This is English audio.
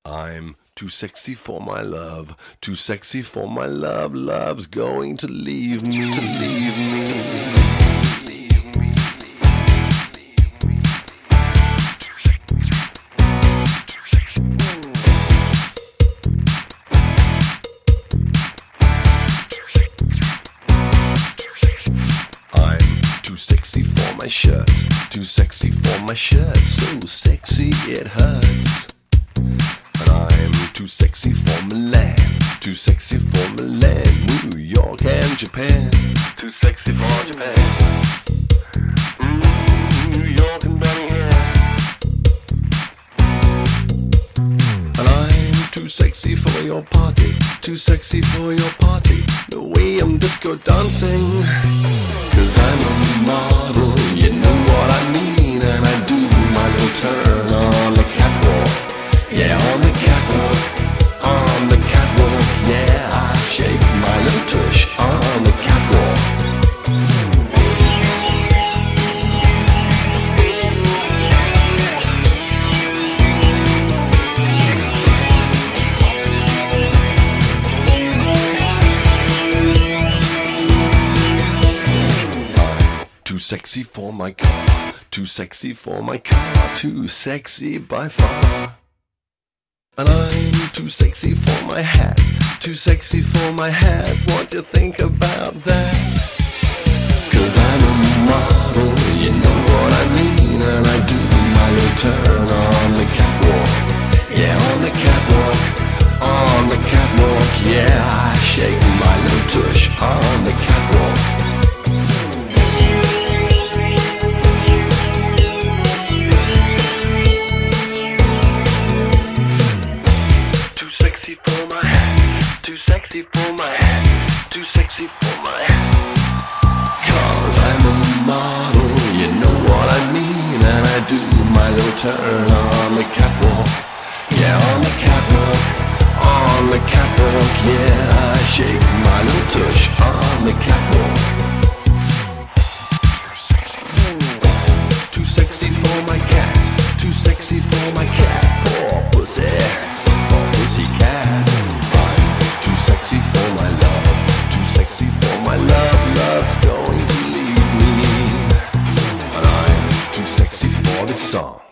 I'm too sexy for my love, too sexy for my love. Love's going to leave me, to leave me. Too sexy for my shirt, too sexy for my shirt, so sexy it hurts. And I'm too sexy for Milan, too sexy for Milan, New York and Japan. Too sexy for Japan. New York and Birmingham. And I'm too sexy for your party, too sexy for your party, the way I'm disco dancing. 'Cause I'm a model, you know what I mean, and I do my little turn on the catwalk. Yeah, on the catwalk, on the catwalk. Yeah, I shake my little tush on the catwalk. Too sexy for my car, too sexy for my car, too sexy by far. And I'm too sexy for my hat, too sexy for my hat. What do you think about that? 'Cause I'm a model, you know what I mean, and I do my little turn on the catwalk. Yeah, on the catwalk, on the catwalk. Yeah, I shake my little tush on the catwalk. For my hat, too sexy for my hat. 'Cause I'm a model, you know what I mean, and I do my little turn on the catwalk. Yeah, on the catwalk, on the catwalk. Yeah, I shake my little tush on the catwalk. Too sexy for my cat, too sexy for my cat. Poor pussy, poor pussy cat. Too sexy for my love, too sexy for my love. Love's going to leave me, and I'm too sexy for this song.